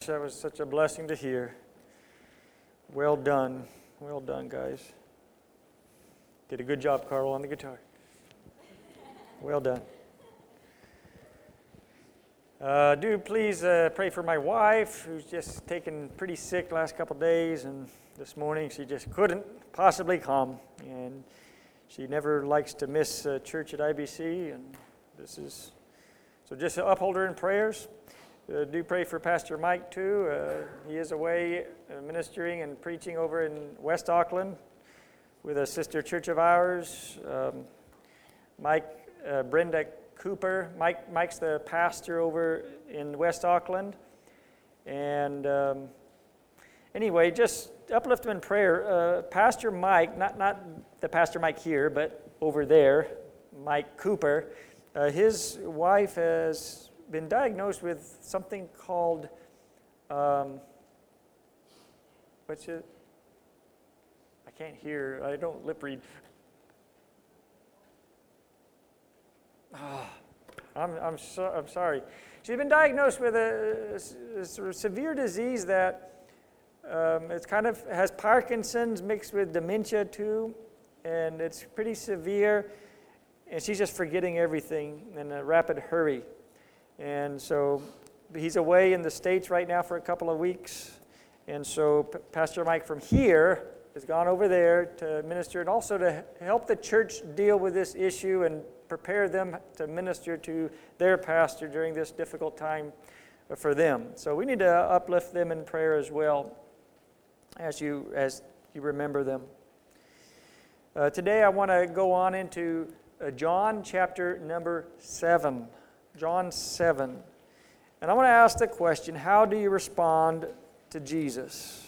That was such a blessing to hear. Well done. Well done, guys. Did a good job, Carl, on the guitar. Well done. Do please pray for my wife, who's just taken pretty sick last couple days, and this morning she just couldn't possibly come, and she never likes to miss church at IBC, and so just uphold her in prayers. Do pray for Pastor Mike too. He is away ministering and preaching over in West Auckland with a sister church of ours. Brenda Cooper. Mike's the pastor over in West Auckland. And anyway, just uplift him in prayer. Pastor Mike, not the Pastor Mike here, but over there, Mike Cooper, his wife has been diagnosed with something called, what's it? I can't hear. I don't lip read. I'm sorry. She's been diagnosed with a sort of severe disease that it's kind of has Parkinson's mixed with dementia too, and it's pretty severe. And she's just forgetting everything in a rapid hurry. And so he's away in the States right now for a couple of weeks. And so Pastor Mike from here has gone over there to minister and also to help the church deal with this issue and prepare them to minister to their pastor during this difficult time for them. So we need to uplift them in prayer as well as you remember them. Today I want to go on into John chapter number 7. John 7. And I want to ask the question, how do you respond to Jesus?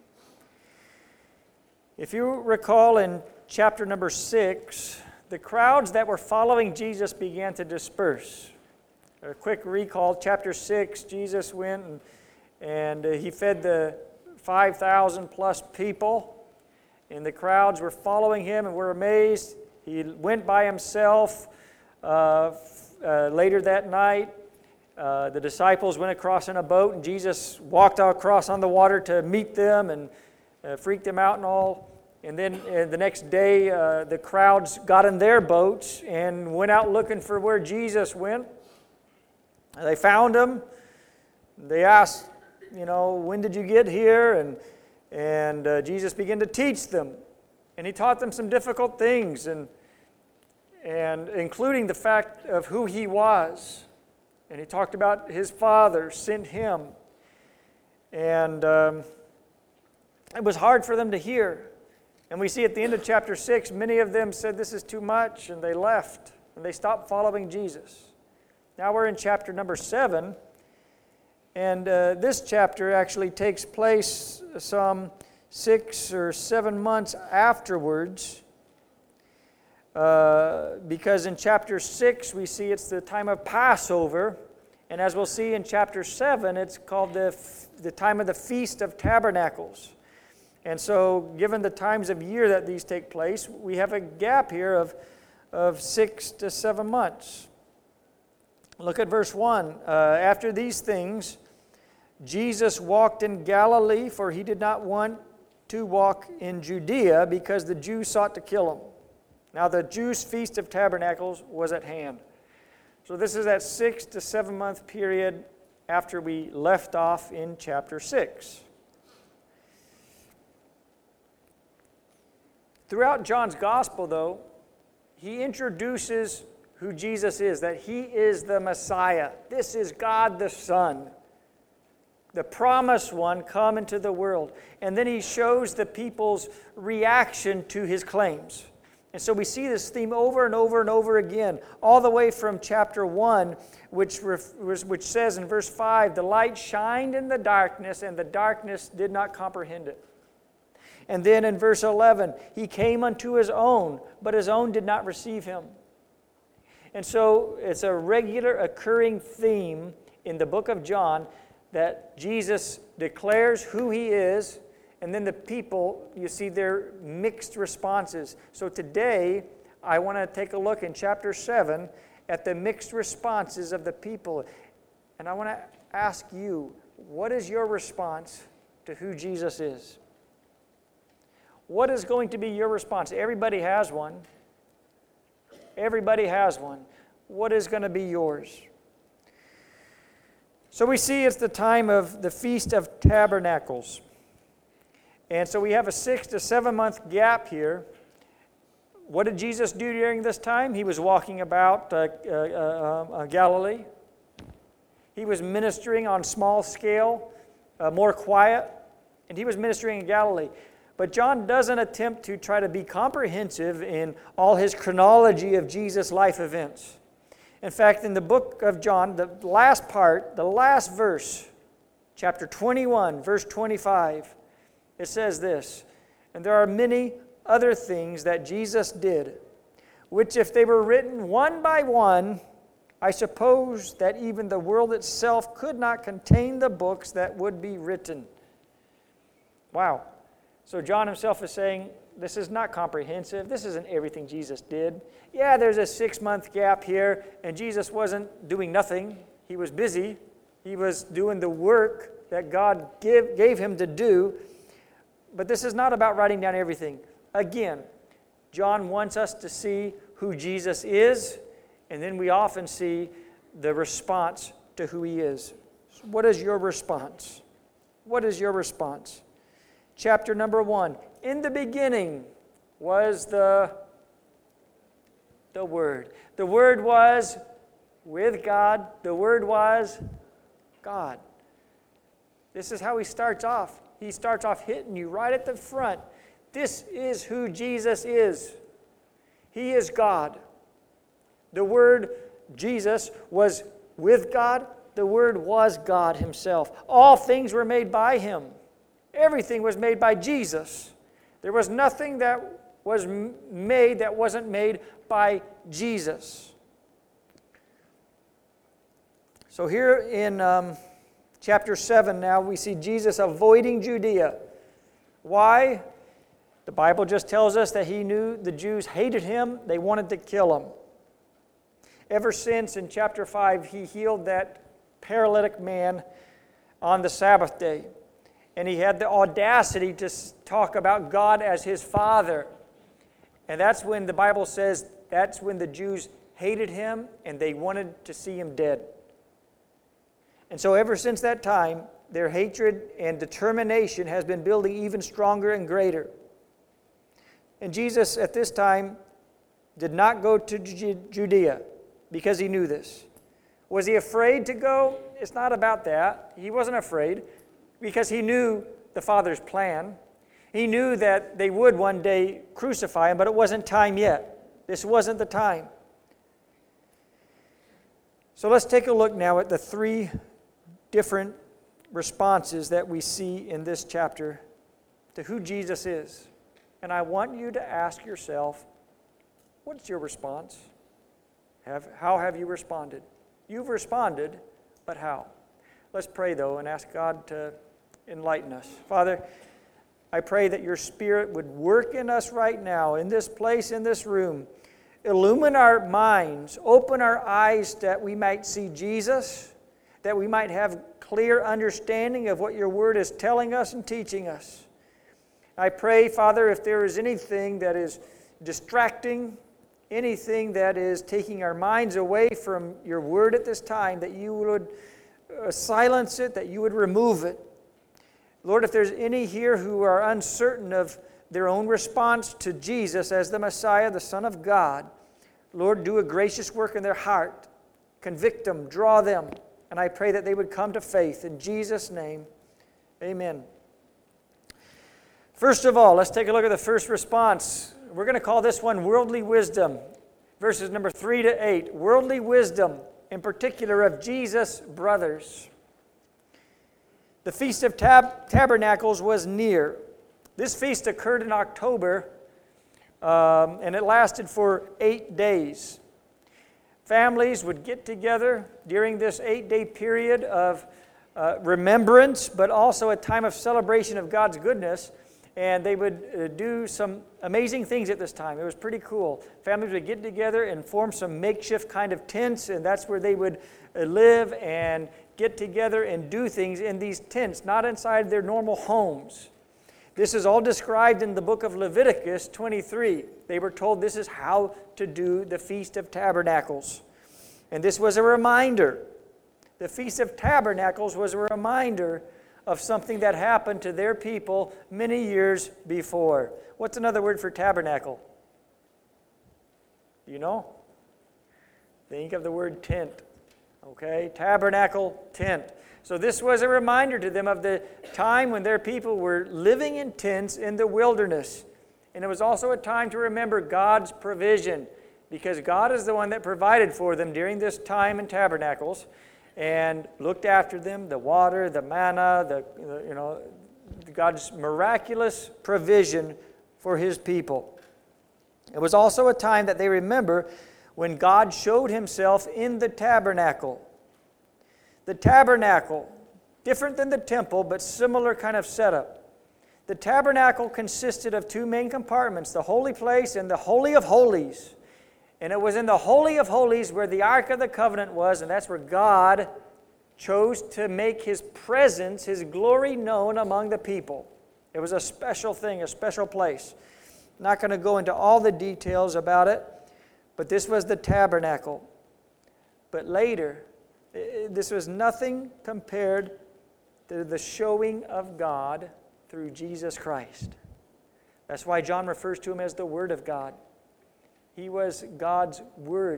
If you recall in chapter number 6, the crowds that were following Jesus began to disperse. A quick recall, chapter 6, Jesus went and he fed the 5,000 plus people, and the crowds were following him and were amazed. He went by himself. Later that night, the disciples went across in a boat, and Jesus walked across on the water to meet them and freaked them out and all. And then the next day, the crowds got in their boats and went out looking for where Jesus went. They found him. They asked, when did you get here? And Jesus began to teach them. And he taught them some difficult things, and including the fact of who he was. And he talked about his Father sent him. And it was hard for them to hear. And we see at the end of chapter 6, many of them said this is too much, and they left, and they stopped following Jesus. Now we're in chapter number 7, and this chapter actually takes place some 6 or 7 months afterwards, because in chapter 6 we see it's the time of Passover, and as we'll see in chapter 7, it's called the time of the Feast of Tabernacles. And so, given the times of year that these take place, we have a gap here of 6 to 7 months. Look at verse 1. After these things, Jesus walked in Galilee, for he did not want to walk in Judea, because the Jews sought to kill him. Now the Jews' Feast of Tabernacles was at hand. So this is that 6 to 7 month period after we left off in chapter 6. Throughout John's Gospel, though, he introduces who Jesus is, that he is the Messiah. This is God the Son, the promised one come into the world. And then he shows the people's reaction to his claims. And so we see this theme over and over and over again, all the way from chapter 1, which says in verse 5, the light shined in the darkness, and the darkness did not comprehend it. And then in verse 11, he came unto his own, but his own did not receive him. And so it's a regular occurring theme in the book of John that Jesus declares who he is, and then the people, you see their mixed responses. So today, I want to take a look in chapter 7 at the mixed responses of the people. And I want to ask you, what is your response to who Jesus is? What is going to be your response? Everybody has one. Everybody has one. What is going to be yours? So we see it's the time of the Feast of Tabernacles. And so we have a 6 to 7 month gap here. What did Jesus do during this time? He was walking about Galilee. He was ministering on small scale, more quiet, and he was ministering in Galilee. But John doesn't attempt to try to be comprehensive in all his chronology of Jesus' life events. In fact, in the book of John, the last part, the last verse, chapter 21, verse 25, it says this, "And there are many other things that Jesus did, which if they were written one by one, I suppose that even the world itself could not contain the books that would be written." Wow. So John himself is saying, this is not comprehensive. This isn't everything Jesus did. Yeah, there's a 6 month gap here, and Jesus wasn't doing nothing. He was busy. He was doing the work that God gave him to do. But this is not about writing down everything. Again, John wants us to see who Jesus is, and then we often see the response to who he is. So what is your response? What is your response? Chapter number 1. In the beginning was the Word. The Word was with God. The Word was God. This is how he starts off. He starts off hitting you right at the front. This is who Jesus is. He is God. The Word, Jesus, was with God. The Word was God himself. All things were made by him. Everything was made by Jesus. There was nothing that was made that wasn't made by Jesus. So here in chapter 7 now, we see Jesus avoiding Judea. Why? The Bible just tells us that he knew the Jews hated him. They wanted to kill him. Ever since in chapter 5, he healed that paralytic man on the Sabbath day. And he had the audacity to talk about God as his Father. And that's when the Bible says that's when the Jews hated him and they wanted to see him dead. And so ever since that time, their hatred and determination has been building even stronger and greater. And Jesus at this time did not go to Judea because he knew this. Was he afraid to go? It's not about that. He wasn't afraid because he knew the Father's plan. He knew that they would one day crucify him, but it wasn't time yet. This wasn't the time. So let's take a look now at the 3 different responses that we see in this chapter to who Jesus is. And I want you to ask yourself, what's your response? How have you responded? You've responded, but how? Let's pray, though, and ask God to enlighten us. Father, I pray that your Spirit would work in us right now, in this place, in this room. Illumine our minds, open our eyes that we might see Jesus, that we might have clear understanding of what your word is telling us and teaching us. I pray, Father, if there is anything that is distracting, anything that is taking our minds away from your word at this time, that you would silence it, that you would remove it. Lord, if there's any here who are uncertain of their own response to Jesus as the Messiah, the Son of God, Lord, do a gracious work in their heart. Convict them, draw them, and I pray that they would come to faith. In Jesus' name, amen. First of all, let's take a look at the first response. We're going to call this one worldly wisdom. Verses number 3 to 8. Worldly wisdom, in particular of Jesus' brothers. The Feast of Tabernacles was near. This feast occurred in October, and it lasted for 8 days. Families would get together during this 8-day period of remembrance, but also a time of celebration of God's goodness. And they would do some amazing things at this time. It was pretty cool. Families would get together and form some makeshift kind of tents, and that's where they would live and get together and do things in these tents, not inside their normal homes. This is all described in the book of Leviticus 23. They were told this is how to do the Feast of Tabernacles. And this was a reminder. The Feast of Tabernacles was a reminder of something that happened to their people many years before. What's another word for tabernacle? Do you know? Think of the word tent. Okay? Tabernacle, tent. So this was a reminder to them of the time when their people were living in tents in the wilderness. And it was also a time to remember God's provision, because God is the one that provided for them during this time in tabernacles and looked after them, the water, the manna, God's miraculous provision for His people. It was also a time that they remember when God showed Himself in the tabernacle. The tabernacle, different than the temple, but similar kind of setup. The tabernacle consisted of two main compartments, the holy place and the Holy of Holies. And it was in the Holy of Holies where the Ark of the Covenant was, and that's where God chose to make His presence, His glory known among the people. It was a special thing, a special place. I'm not going to go into all the details about it, but this was the tabernacle. But later, this was nothing compared to the showing of God through Jesus Christ. That's why John refers to Him as the Word of God. He was God's Word.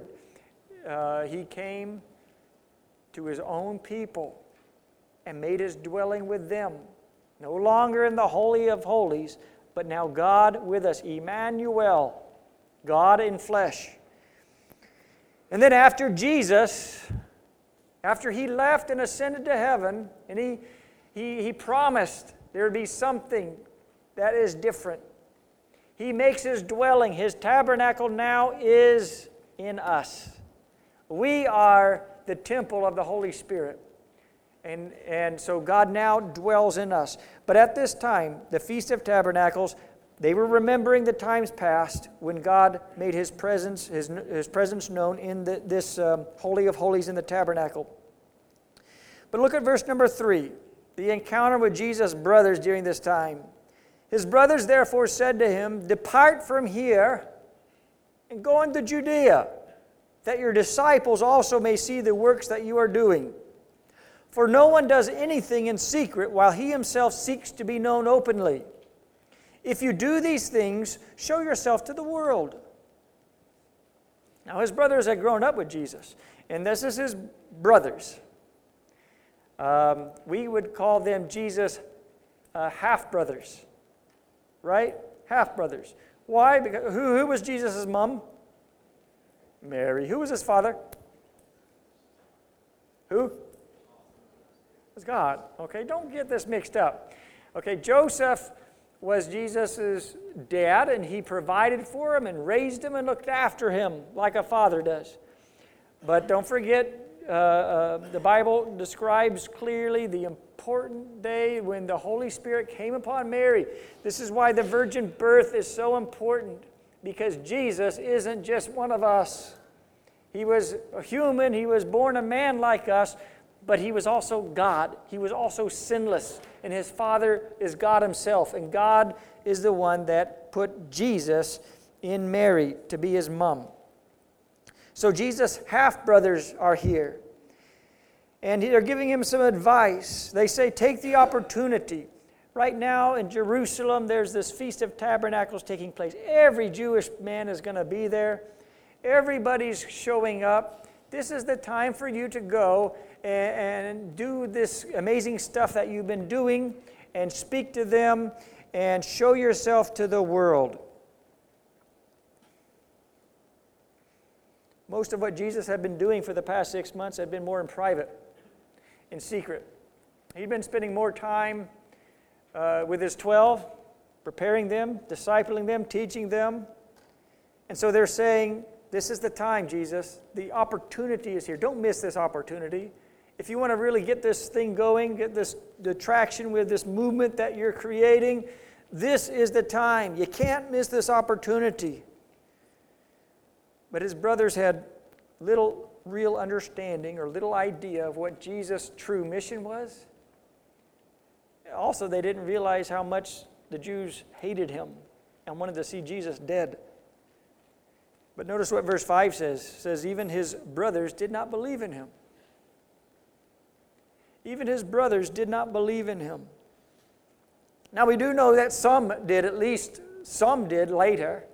He came to His own people and made His dwelling with them. No longer in the Holy of Holies, but now God with us, Emmanuel, God in flesh. And then after Jesus, after He left and ascended to heaven, and He promised there would be something that is different. He makes His dwelling, His tabernacle now is in us. We are the temple of the Holy Spirit. And so God now dwells in us. But at this time, the Feast of Tabernacles, they were remembering the times past when God made His presence, His presence known in this Holy of Holies in the tabernacle. But look at verse number 3, the encounter with Jesus' brothers during this time. His brothers therefore said to Him, "Depart from here and go into Judea, that your disciples also may see the works that you are doing. For no one does anything in secret while he himself seeks to be known openly. If you do these things, show yourself to the world." Now His brothers had grown up with Jesus, and this is His brothers. We would call them Jesus' half-brothers, right? Half-brothers. Why? Because who was Jesus' mom? Mary. Who was His father? Who? It was God. Okay, don't get this mixed up. Okay, Joseph was Jesus' dad, and he provided for him and raised him and looked after him like a father does. But don't forget, the Bible describes clearly the important day when the Holy Spirit came upon Mary. This is why the virgin birth is so important, because Jesus isn't just one of us. He was a human, He was born a man like us, but He was also God. He was also sinless, and His Father is God Himself, and God is the one that put Jesus in Mary to be His mom. So Jesus' half-brothers are here, and they're giving Him some advice. They say, take the opportunity. Right now in Jerusalem, there's this Feast of Tabernacles taking place. Every Jewish man is going to be there. Everybody's showing up. This is the time for you to go and do this amazing stuff that you've been doing and speak to them and show yourself to the world. Most of what Jesus had been doing for the past 6 months had been more in private, in secret. He'd been spending more time with His 12, preparing them, discipling them, teaching them. And so they're saying, this is the time, Jesus. The opportunity is here. Don't miss this opportunity. If you want to really get this thing going, get the traction with this movement that you're creating, this is the time. You can't miss this opportunity. But His brothers had little real understanding or little idea of what Jesus' true mission was. Also, they didn't realize how much the Jews hated him and wanted to see Jesus dead. But notice what verse 5 says. It says, even his brothers did not believe in him. Even his brothers did not believe in him. Now we do know that some did, at least some did later.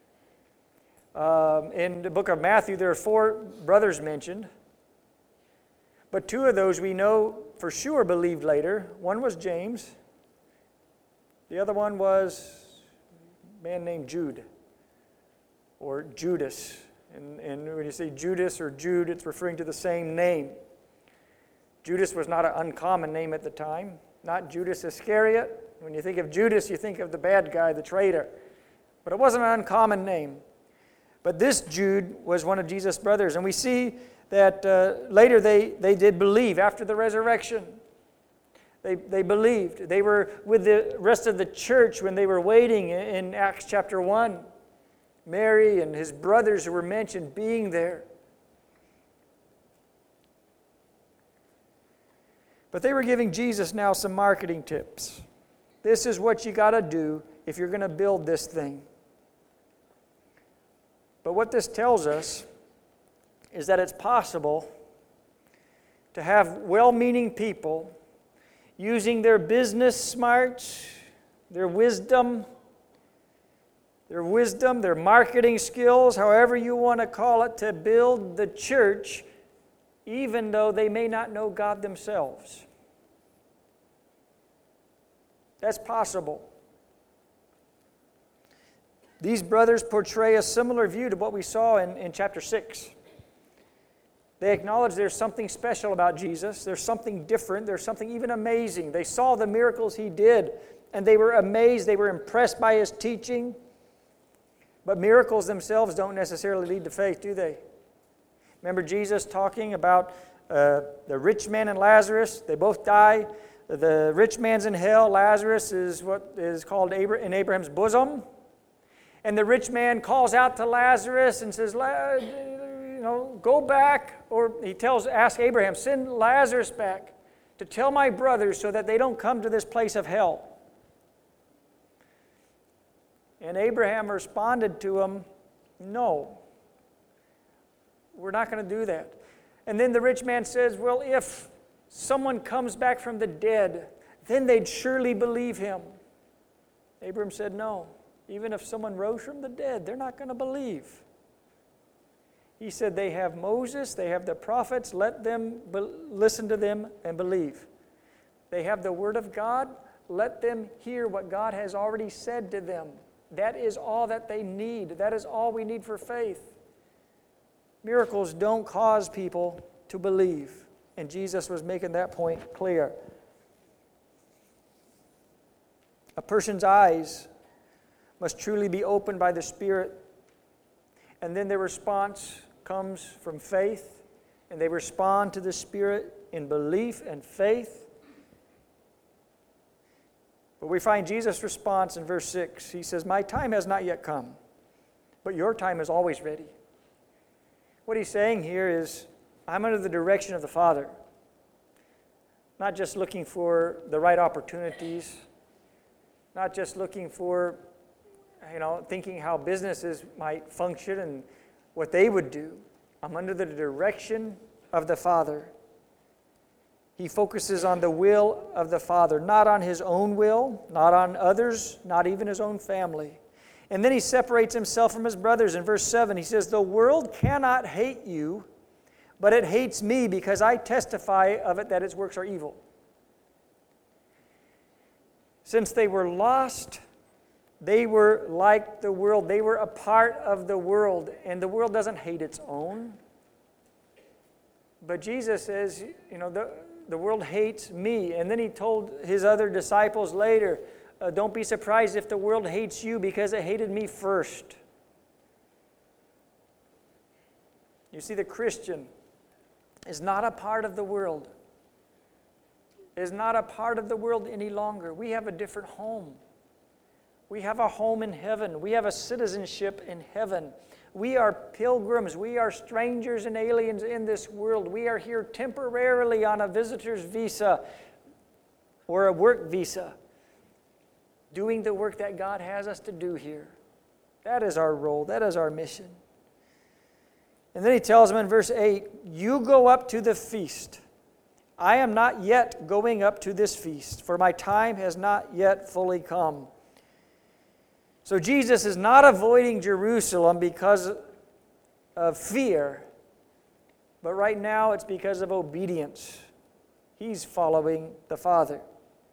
In the book of Matthew, there are 4 brothers mentioned. But 2 of those we know for sure believed later. One was James. The other one was a man named Jude, or Judas. And when you say Judas or Jude, it's referring to the same name. Judas was not an uncommon name at the time. Not Judas Iscariot. When you think of Judas, you think of the bad guy, the traitor. But it wasn't an uncommon name. But this Jude was one of Jesus' brothers. And we see that later they did believe after the resurrection. They believed. They were with the rest of the church when they were waiting in Acts chapter 1. Mary and his brothers who were mentioned being there. But they were giving Jesus now some marketing tips. This is what you got to do if you're going to build this thing. But what this tells us is that it's possible to have well-meaning people using their business smarts, their wisdom, their marketing skills, however you want to call it, to build the church, even though they may not know God themselves. That's possible. These brothers portray a similar view to what we saw in chapter 6. They acknowledge there's something special about Jesus. There's something different. There's something even amazing. They saw the miracles he did, and they were amazed. They were impressed by his teaching. But miracles themselves don't necessarily lead to faith, do they? Remember Jesus talking about the rich man and Lazarus? They both die. The rich man's in hell. Lazarus is what is called in Abraham's bosom. And the rich man calls out to Lazarus and says, go back. Or he asks Abraham, send Lazarus back to tell my brothers so that they don't come to this place of hell. And Abraham responded to him, no, we're not going to do that. And then the rich man says, well, if someone comes back from the dead, then they'd surely believe him. Abraham said, no. Even if someone rose from the dead, they're not going to believe. He said, they have Moses, they have the prophets, let them listen to them and believe. They have the Word of God, let them hear what God has already said to them. That is all that they need. That is all we need for faith. Miracles don't cause people to believe. And Jesus was making that point clear. A person's eyes must truly be opened by the Spirit. And then their response comes from faith. And they respond to the Spirit in belief and faith. But we find Jesus' response in verse 6. He says, my time has not yet come, but your time is always ready. What he's saying here is, I'm under the direction of the Father. Not just looking for the right opportunities, not just looking for, thinking how businesses might function and what they would do. I'm under the direction of the Father. He focuses on the will of the Father, not on his own will, not on others, not even his own family. And then he separates himself from his brothers. In verse 7, he says, the world cannot hate you, but it hates me because I testify of it that its works are evil. Since they were lost, they were like the world. They were a part of the world, and the world doesn't hate its own. But Jesus says, the world hates me. And then he told his other disciples later, don't be surprised if the world hates you because it hated me first. You see, the Christian is not a part of the world. Is not a part of the world any longer. We have a different home. We have a home in heaven. We have a citizenship in heaven. We are pilgrims. We are strangers and aliens in this world. We are here temporarily on a visitor's visa or a work visa, doing the work that God has us to do here. That is our role. That is our mission. And then he tells them in verse 8, you go up to the feast. I am not yet going up to this feast, for my time has not yet fully come. So Jesus is not avoiding Jerusalem because of fear, but right now it's because of obedience. He's following the Father.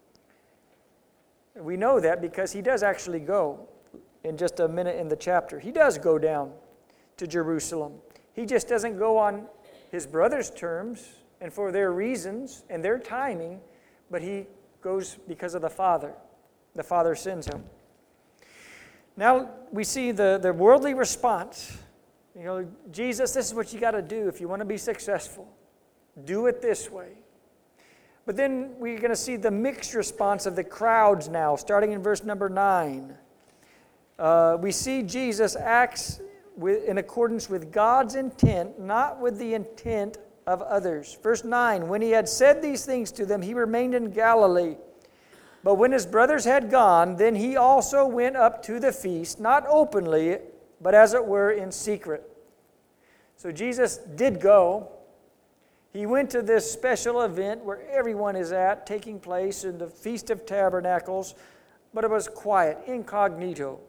We know that because he does actually go in just a minute in the chapter. He does go down to Jerusalem. He just doesn't go on his brother's terms and for their reasons and their timing, but he goes because of the Father. The Father sends him. Now we see the worldly response. You know, Jesus, this is what you got to do if you want to be successful. Do it this way. But then we're going to see the mixed response of the crowds now, starting in verse number 9. We see Jesus acts in accordance with God's intent, not with the intent of others. Verse 9, when he had said these things to them, he remained in Galilee. But when his brothers had gone, then he also went up to the feast, not openly, but as it were in secret. So Jesus did go. He went to this special event where everyone is at, taking place in the Feast of Tabernacles, but it was quiet, incognito.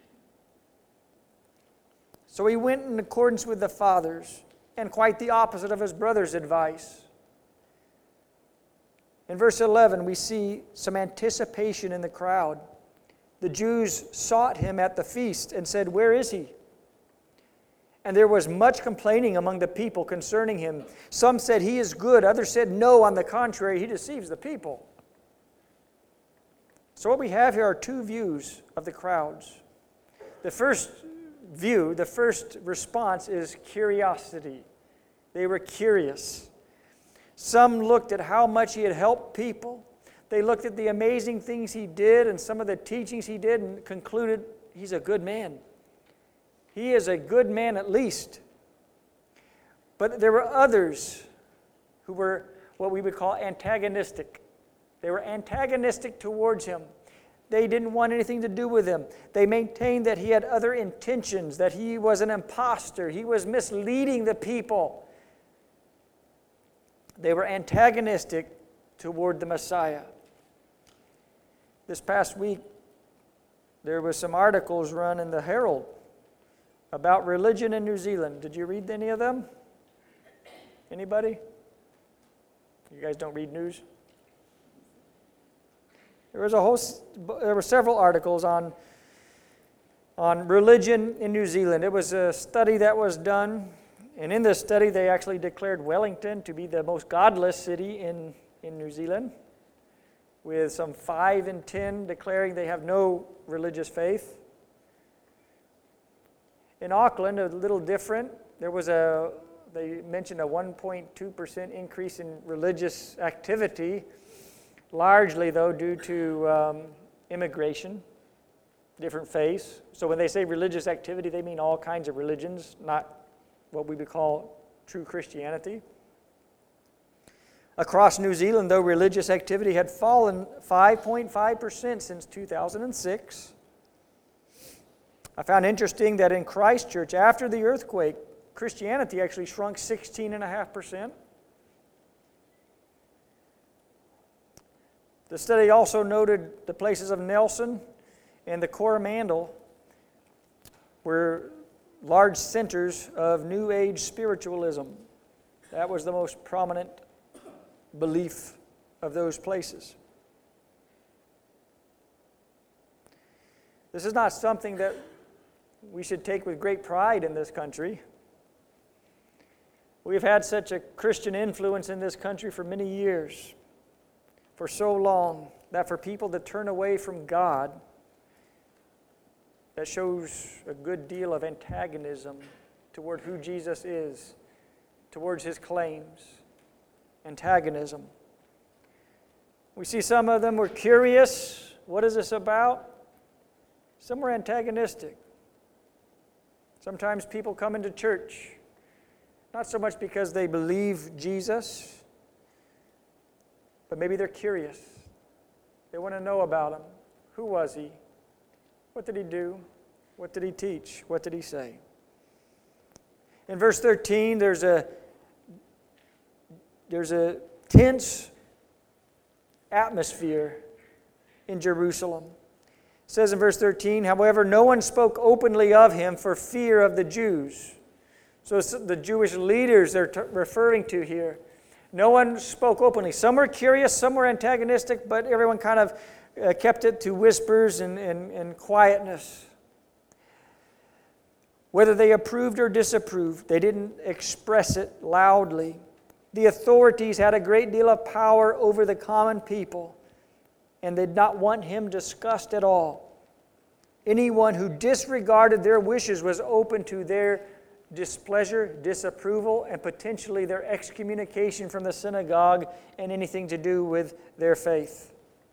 So he went in accordance with the Father's, and quite the opposite of his brother's advice. In verse 11, we see some anticipation in the crowd. The Jews sought him at the feast and said, where is he? And there was much complaining among the people concerning him. Some said he is good, others said no, on the contrary, he deceives the people. So what we have here are two views of the crowds. The first view, the first response is curiosity. They were curious. Some looked at how much he had helped people. They looked at the amazing things he did and some of the teachings he did and concluded he's a good man. He is a good man at least. But there were others who were what we would call antagonistic. They were antagonistic towards him. They didn't want anything to do with him. They maintained that he had other intentions, that he was an imposter. He was misleading the people. They were antagonistic toward the Messiah. This past week, there was some articles run in the Herald about religion in New Zealand. Did you read any of them? Anybody? You guys don't read news? There were several articles on religion in New Zealand. It was a study that was done. And in this study, they actually declared Wellington to be the most godless city in New Zealand, with some 5 in 10 declaring they have no religious faith. In Auckland, a little different. They mentioned a 1.2% increase in religious activity, largely, though, due to immigration, different faiths. So when they say religious activity, they mean all kinds of religions, not what we would call true Christianity. Across New Zealand, though, religious activity had fallen 5.5% since 2006. I found interesting that in Christchurch, after the earthquake, Christianity actually shrunk 16.5%. The study also noted the places of Nelson and the Coromandel were large centers of New Age spiritualism. That was the most prominent belief of those places. This is not something that we should take with great pride in this country. We've had such a Christian influence in this country for many years, for so long, that for people to turn away from God, that shows a good deal of antagonism toward who Jesus is, towards his claims. Antagonism. We see some of them were curious. What is this about? Some were antagonistic. Sometimes people come into church, not so much because they believe Jesus, but maybe they're curious. They want to know about him. Who was he? What did he do? What did he teach? What did he say? In verse 13, there's a tense atmosphere in Jerusalem. It says in verse 13, however, no one spoke openly of him for fear of the Jews. So it's the Jewish leaders they're referring to here. No one spoke openly. Some were curious, some were antagonistic, but everyone kind of kept it to whispers and quietness. Whether they approved or disapproved, they didn't express it loudly. The authorities had a great deal of power over the common people, and they did not want him discussed at all. Anyone who disregarded their wishes was open to their displeasure, disapproval, and potentially their excommunication from the synagogue and anything to do with their faith.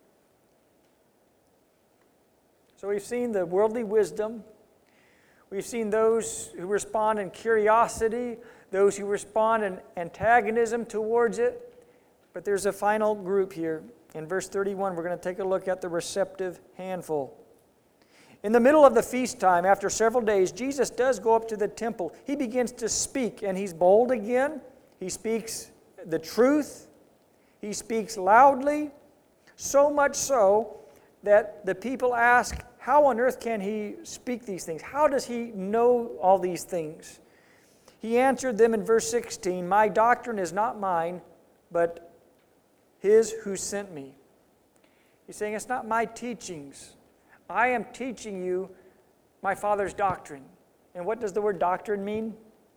So we've seen the worldly wisdom. We've seen those who respond in curiosity, those who respond in antagonism towards it. But there's a final group here. In verse 31, we're going to take a look at the receptive handful. In the middle of the feast time, after several days, Jesus does go up to the temple. He begins to speak, and he's bold again. He speaks the truth. He speaks loudly, so much so that the people ask, how on earth can he speak these things? How does he know all these things? He answered them in verse 16, my doctrine is not mine, but his who sent me. He's saying, it's not my teachings. I am teaching you my Father's doctrine. And what does the word doctrine mean?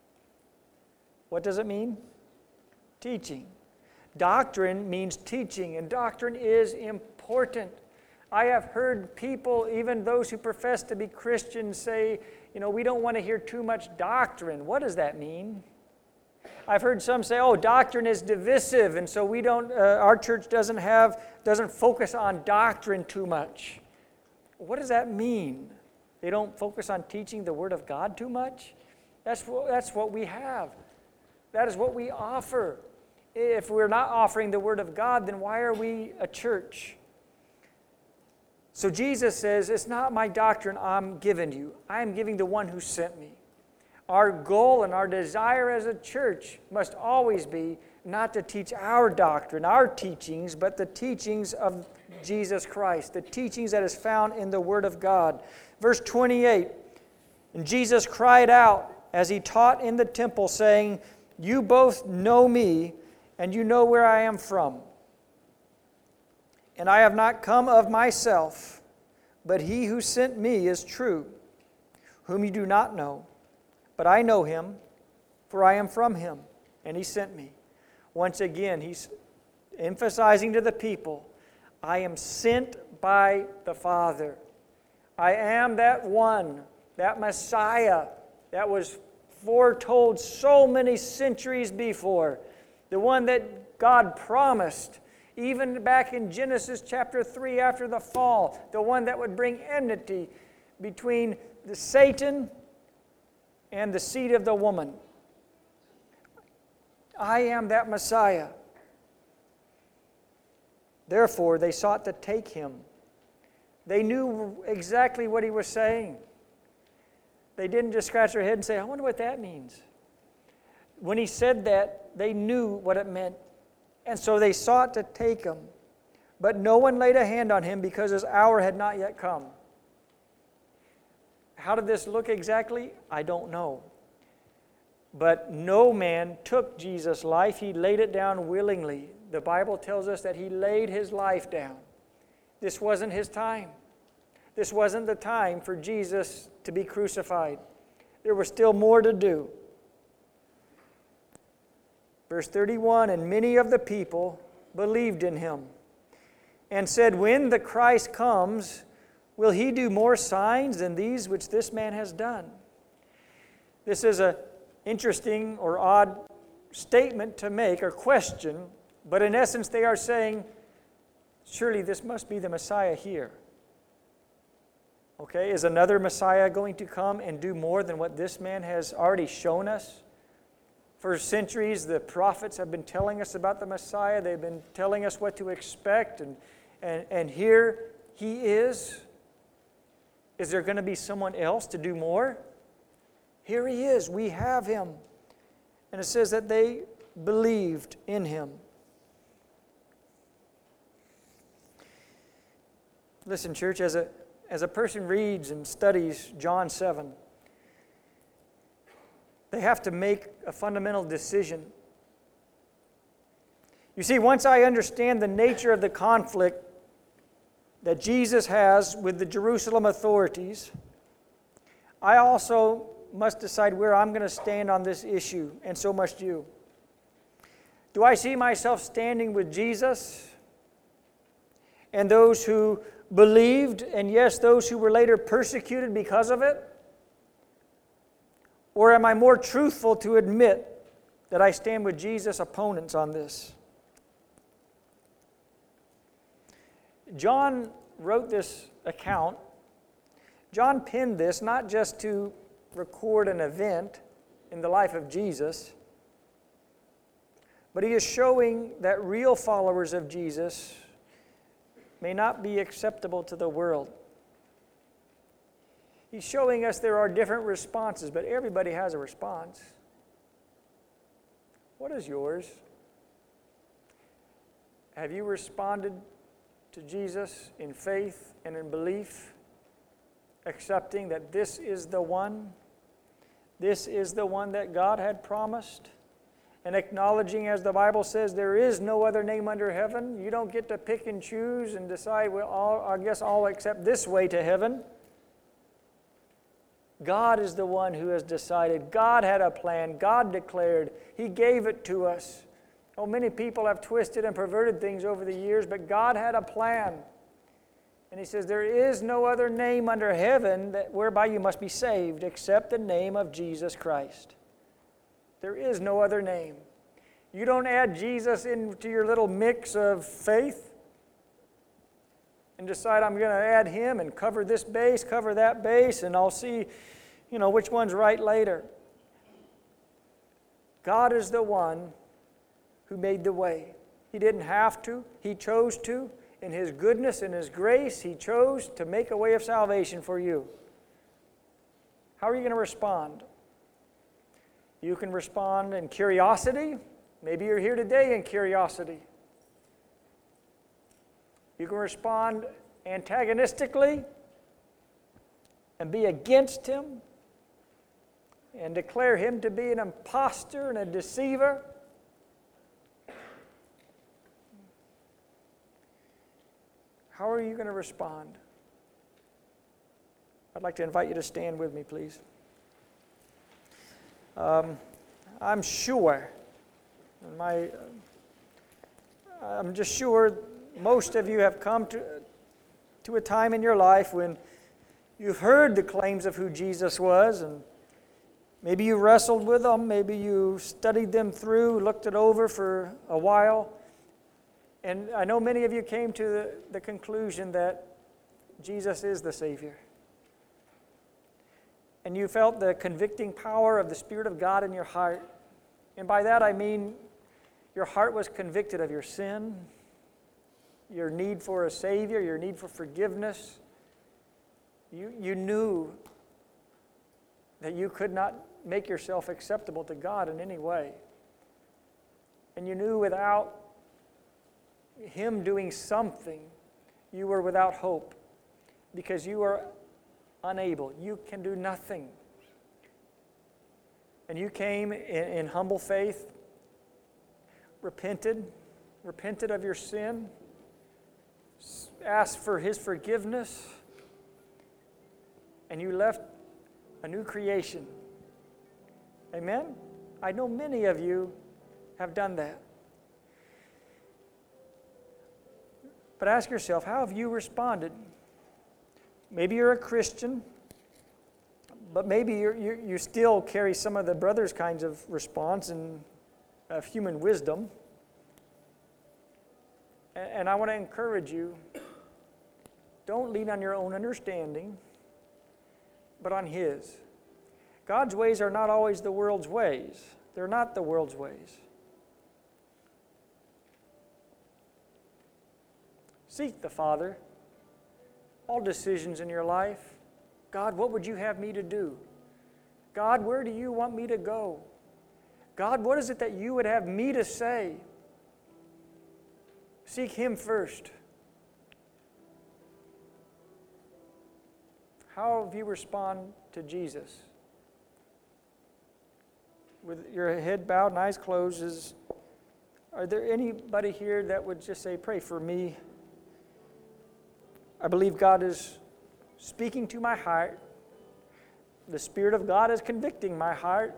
What does it mean? Teaching. Doctrine means teaching, and doctrine is important. I have heard people, even those who profess to be Christians, say, we don't want to hear too much doctrine. What does that mean? I've heard some say, doctrine is divisive, and so we don't. Our church doesn't focus on doctrine too much. What does that mean? They don't focus on teaching the Word of God too much? That's what we have. That is what we offer. If we're not offering the Word of God, then why are we a church? So Jesus says, it's not my doctrine I'm giving you. I am giving the one who sent me. Our goal and our desire as a church must always be not to teach our doctrine, our teachings, but the teachings of Jesus Christ, the teachings that is found in the Word of God. Verse 28, and Jesus cried out as he taught in the temple, saying, you both know me, and you know where I am from. And I have not come of myself, but he who sent me is true, whom you do not know. But I know him, for I am from him, and he sent me. Once again, he's emphasizing to the people, I am sent by the Father. I am that one, that Messiah that was foretold so many centuries before, the one that God promised, even back in Genesis chapter 3 after the fall, the one that would bring enmity between the Satan and the seed of the woman. I am that Messiah. Therefore, they sought to take him. They knew exactly what he was saying. They didn't just scratch their head and say, I wonder what that means. When he said that, they knew what it meant. And so they sought to take him. But no one laid a hand on him because his hour had not yet come. How did this look exactly? I don't know. But no man took Jesus' life. He laid it down willingly. The Bible tells us that he laid his life down. This wasn't his time. This wasn't the time for Jesus to be crucified. There was still more to do. Verse 31, and many of the people believed in him and said, when the Christ comes, will he do more signs than these which this man has done? This is an interesting or odd statement to make or question, but in essence they are saying, surely this must be the Messiah here. Okay, is another Messiah going to come and do more than what this man has already shown us? For centuries, the prophets have been telling us about the Messiah. They've been telling us what to expect, and here he is. Is there going to be someone else to do more? Here he is. We have him. And it says that they believed in him. Listen, church, as a person reads and studies John 7, they have to make a fundamental decision. You see, once I understand the nature of the conflict that Jesus has with the Jerusalem authorities, I also must decide where I'm going to stand on this issue, and so must you. Do I see myself standing with Jesus and those who believed, and yes, those who were later persecuted because of it? Or am I more truthful to admit that I stand with Jesus' opponents on this? John wrote this account. John penned this not just to record an event in the life of Jesus, but he is showing that real followers of Jesus may not be acceptable to the world. He's showing us there are different responses, but everybody has a response. What is yours? Have you responded to Jesus in faith and in belief, accepting that this is the one? This is the one that God had promised? And acknowledging, as the Bible says, there is no other name under heaven. You don't get to pick and choose and decide, well, I guess I'll accept this way to heaven. God is the one who has decided. God had a plan. God declared. He gave it to us. Oh, many people have twisted and perverted things over the years, but God had a plan. And he says, there is no other name under heaven whereby you must be saved except the name of Jesus Christ. There is no other name. You don't add Jesus into your little mix of faith and decide I'm going to add him and cover this base, cover that base, and I'll see, which one's right later. God is the one who made the way. He didn't have to. He chose to. In his goodness and his grace, he chose to make a way of salvation for you. How are you going to respond? You can respond in curiosity. Maybe you're here today in curiosity. You can respond antagonistically and be against him and declare him to be an impostor and a deceiver. How are you going to respond? I'd like to invite you to stand with me, please. I'm sure, I'm just sure most of you have come to a time in your life when you've heard the claims of who Jesus was, and maybe you wrestled with them, maybe you studied them through, looked it over for a while, and I know many of you came to the conclusion that Jesus is the Savior. And you felt the convicting power of the Spirit of God in your heart. And by that I mean your heart was convicted of your sin, your need for a Savior, your need for forgiveness. You knew that you could not make yourself acceptable to God in any way. And you knew without him doing something, you were without hope because you are unable. You can do nothing. And you came in humble faith, repented of your sin, asked for his forgiveness, and you left a new creation. Amen? I know many of you have done that. But ask yourself, how have you responded? Maybe you're a Christian, but maybe you still carry some of the brothers' kinds of response and of human wisdom. And I want to encourage you, don't lean on your own understanding. but on His. God's ways are not always the world's ways. They're not the world's ways. Seek the Father. All decisions in your life. God, what would you have me to do? God, where do you want me to go? God, what is it that you would have me to say? Seek Him first. How have you responded to Jesus? With your head bowed and eyes closed, are there anybody here that would just say, pray for me? I believe God is speaking to my heart. The Spirit of God is convicting my heart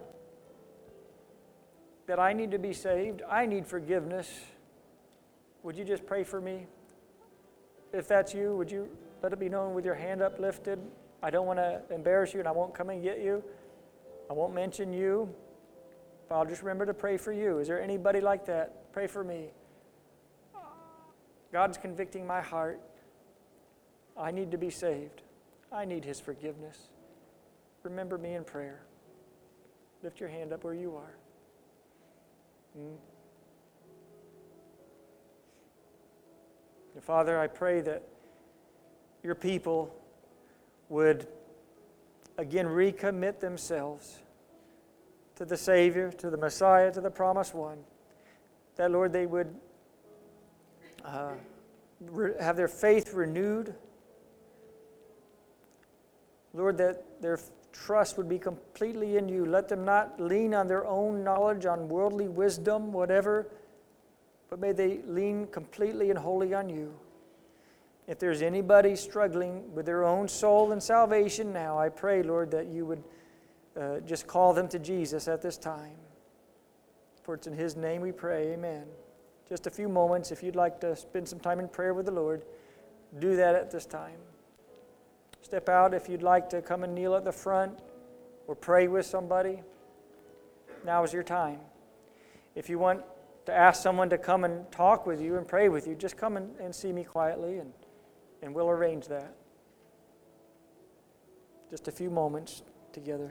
that I need to be saved. I need forgiveness. Would you just pray for me? If that's you, would you let it be known with your hand uplifted? I don't want to embarrass you, and I won't come and get you. I won't mention you, but I'll just remember to pray for you. Is there anybody like that? Pray for me. God's convicting my heart. I need to be saved. I need His forgiveness. Remember me in prayer. Lift your hand up where you are. And Father, I pray that your people would again recommit themselves to the Savior, to the Messiah, to the Promised One. That, Lord, they would have their faith renewed. Lord, that their trust would be completely in you. Let them not lean on their own knowledge, on worldly wisdom, whatever, but may they lean completely and wholly on you. If there's anybody struggling with their own soul and salvation now, I pray, Lord, that you would just call them to Jesus at this time. For it's in His name we pray, amen. Just a few moments, if you'd like to spend some time in prayer with the Lord, do that at this time. Step out if you'd like to come and kneel at the front or pray with somebody. Now is your time. If you want to ask someone to come and talk with you and pray with you, just come and see me quietly and we'll arrange that. Just a few moments together.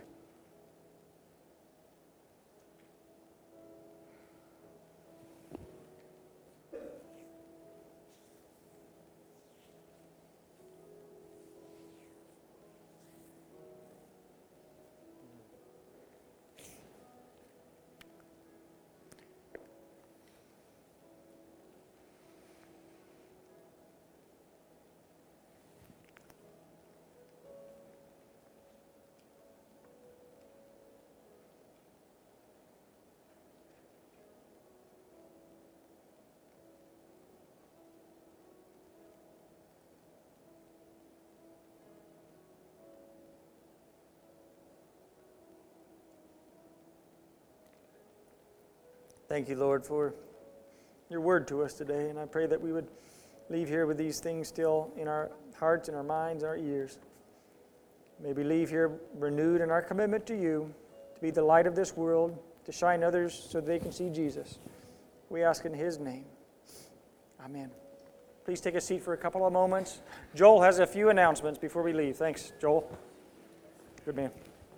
Thank you, Lord, for your word to us today. And I pray that we would leave here with these things still in our hearts, in our minds, our ears. May we leave here renewed in our commitment to you, to be the light of this world, to shine others so they can see Jesus. We ask in His name. Amen. Please take a seat for a couple of moments. Joel has a few announcements before we leave. Thanks, Joel. Good man.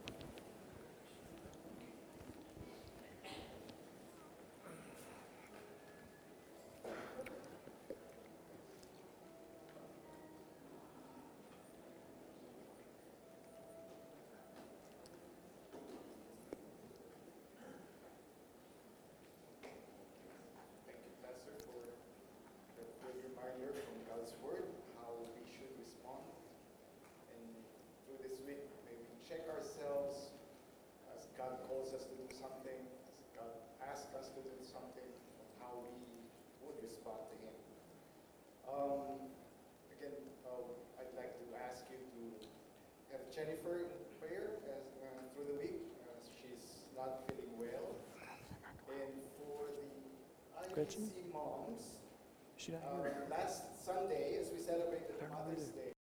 Check ourselves as God calls us to do something, as God asks us to do something, how we would respond to Him. Again, I'd like to ask you to have Jennifer in prayer through the week. She's not feeling well. And for the IBC moms, last Sunday, as we celebrated Mother's Day,